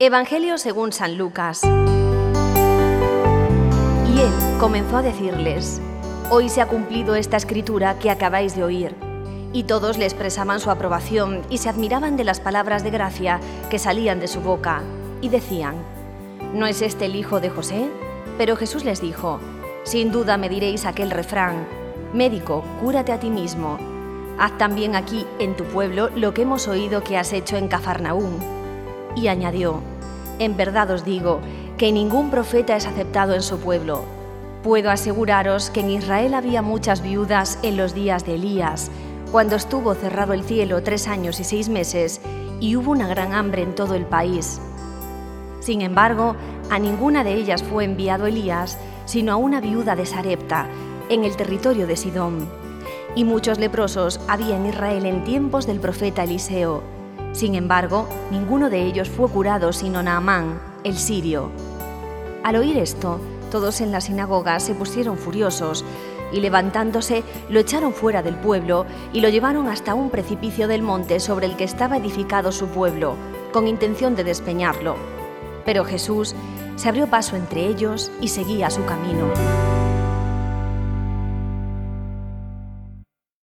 Evangelio según San Lucas. Y él comenzó a decirles: «Hoy se ha cumplido esta escritura que acabáis de oír». Y todos le expresaban su aprobación y se admiraban de las palabras de gracia que salían de su boca. Y decían: ¿no es este el hijo de José? Pero Jesús les dijo: «Sin duda me diréis aquel refrán: médico, cúrate a ti mismo. Haz también aquí, en tu pueblo, lo que hemos oído que has hecho en Cafarnaúm». Y añadió: «En verdad os digo que ningún profeta es aceptado en su pueblo. Puedo aseguraros que en Israel había muchas viudas en los días de Elías, cuando estuvo cerrado el cielo 3 años y 6 meses, y hubo una gran hambre en todo el país. Sin embargo, a ninguna de ellas fue enviado Elías, sino a una viuda de Sarepta, en el territorio de Sidón. Y muchos leprosos había en Israel en tiempos del profeta Eliseo. Sin embargo, ninguno de ellos fue curado sino Naamán, el sirio». Al oír esto, todos en la sinagoga se pusieron furiosos y levantándose lo echaron fuera del pueblo y lo llevaron hasta un precipicio del monte sobre el que estaba edificado su pueblo, con intención de despeñarlo. Pero Jesús se abrió paso entre ellos y seguía su camino.